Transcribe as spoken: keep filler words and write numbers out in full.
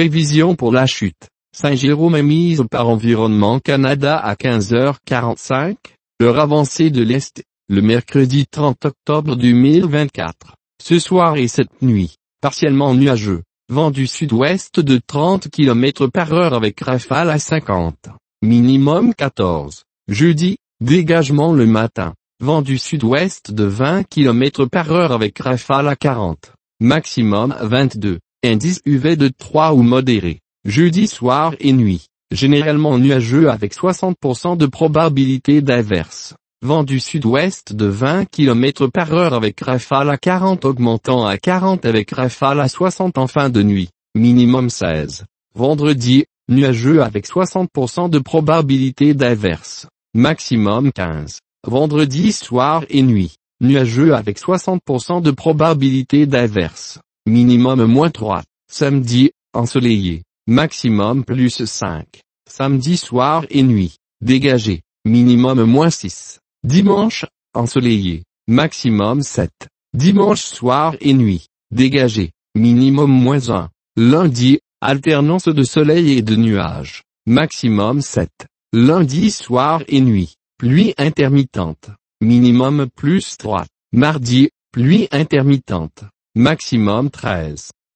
Prévision pour la chute. Saint-Jérôme est mise par Environnement Canada à quinze heures quarante-cinq, heure avancée de l'Est, le mercredi trente octobre deux mille vingt-quatre. Ce soir et cette nuit, partiellement nuageux, vent du sud-ouest de trente kilomètres par heure avec rafale à cinquante, minimum quatorze. Jeudi, dégagement le matin, vent du sud-ouest de vingt kilomètres par heure avec rafale à quarante, maximum vingt-deux. Indice U V de trois ou modéré. Jeudi soir et nuit, généralement nuageux avec soixante pour cent de probabilité d'averse. Vent du sud-ouest de vingt kilomètres par heure avec rafale à quarante augmentant à quarante avec rafale à soixante en fin de nuit, minimum seize. Vendredi, nuageux avec soixante pour cent de probabilité d'averse, maximum quinze. Vendredi soir et nuit, nuageux avec soixante pour cent de probabilité d'averse, minimum moins trois. Samedi, ensoleillé, maximum plus cinq. Samedi soir et nuit, dégagé, minimum moins six. Dimanche, ensoleillé, maximum sept. Dimanche soir et nuit, dégagé, minimum moins un. Lundi, alternance de soleil et de nuages, maximum sept. Lundi soir et nuit, pluie intermittente, minimum plus trois. Mardi, pluie intermittente, maximum treize.